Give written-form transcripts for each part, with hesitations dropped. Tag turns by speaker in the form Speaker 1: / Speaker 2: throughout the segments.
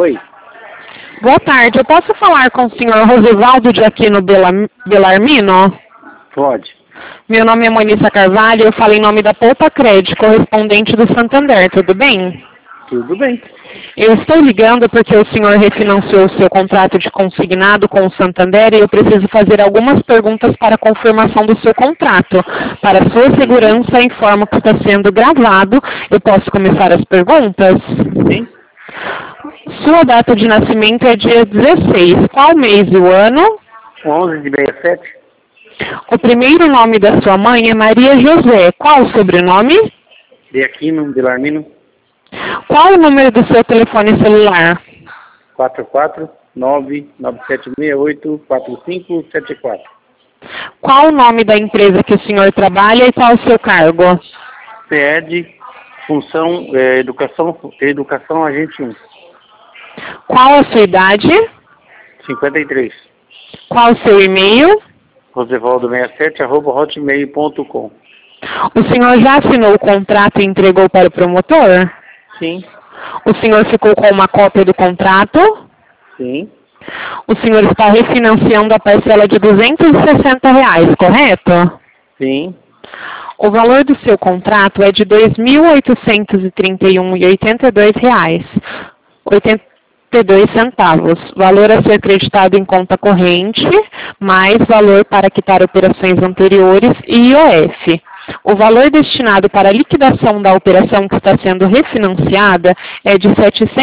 Speaker 1: Oi,
Speaker 2: Boa tarde, eu posso falar com o senhor Rosivaldo de Aquino Belarmino?
Speaker 1: pode.
Speaker 2: Meu nome é Monissa Carvalho, eu falo em nome da Poupa Crédito, correspondente do Santander, tudo bem?
Speaker 1: Tudo bem.
Speaker 2: Eu estou ligando porque o senhor refinanciou o seu contrato de consignado com o Santander e eu preciso fazer algumas perguntas para a confirmação do seu contrato. Para sua segurança, informo que está sendo gravado. Eu posso começar as perguntas?
Speaker 1: Sim.
Speaker 2: Sua data de nascimento é dia 16. Qual mês e o ano?
Speaker 1: 11 de 67?
Speaker 2: O primeiro nome da sua mãe é Maria José. Qual o sobrenome?
Speaker 1: De Aquino, Belarmino,
Speaker 2: Qual o número do seu telefone celular?
Speaker 1: 44997684574.
Speaker 2: Qual o nome da empresa que o senhor trabalha e qual o seu cargo?
Speaker 1: CED, função educação agente 1,
Speaker 2: Qual a sua idade?
Speaker 1: 53.
Speaker 2: Qual o seu e-mail?
Speaker 1: rosevaldo67@hotmail.com.
Speaker 2: O senhor já assinou o contrato e entregou para o promotor?
Speaker 1: Sim,
Speaker 2: O senhor ficou com uma cópia do contrato?
Speaker 1: sim,
Speaker 2: O senhor está refinanciando a parcela de R$ 260, correto?
Speaker 1: sim,
Speaker 2: O valor do seu contrato é de R$ 2.831,82. 82 centavos. Valor a ser creditado em conta corrente, mais valor para quitar operações anteriores e IOF. O valor destinado para a liquidação da operação que está sendo refinanciada é de R$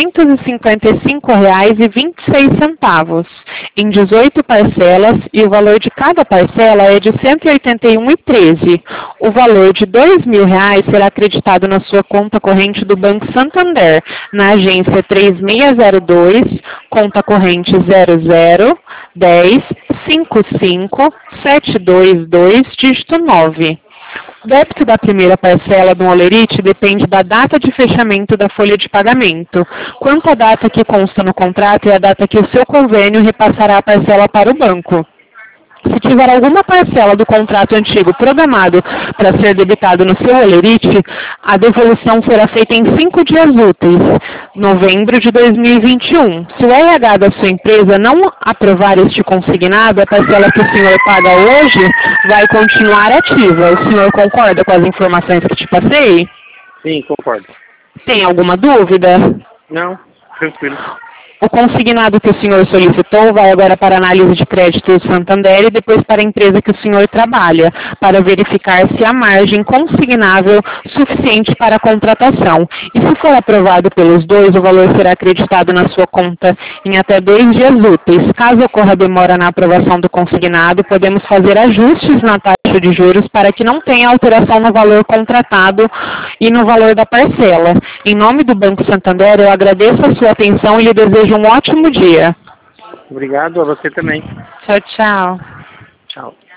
Speaker 2: 755,26, em 18 parcelas, e o valor de cada parcela é de R$ 181,13. O valor de R$ 2.000 será acreditado na sua conta corrente do Banco Santander, na agência 3602, conta corrente 0010555722, dígito 9. O débito da primeira parcela do Olerite depende da data de fechamento da folha de pagamento. Quanto à data que consta no contrato é a data que o seu convênio repassará a parcela para o banco. Se tiver alguma parcela do contrato antigo programado para ser debitado no seu Olerite, a devolução será feita em 5 dias úteis, novembro de 2021. Se o RH da sua empresa não aprovar este consignado, a parcela que o senhor paga hoje vai continuar ativa. O senhor concorda com as informações que te passei?
Speaker 1: sim, concordo.
Speaker 2: Tem alguma dúvida?
Speaker 1: Não, tranquilo.
Speaker 2: O consignado que o senhor solicitou vai agora para a análise de crédito do Santander e depois para a empresa que o senhor trabalha, para verificar se há margem consignável suficiente para a contratação. E se for aprovado pelos dois, o valor será acreditado na sua conta em até 2 dias úteis. Caso ocorra demora na aprovação do consignado, podemos fazer ajustes na taxa de juros para que não tenha alteração no valor contratado e no valor da parcela. Em nome do Banco Santander, eu agradeço a sua atenção e lhe desejo um ótimo dia.
Speaker 1: Obrigado a você também.
Speaker 2: Tchau, tchau.
Speaker 1: Tchau.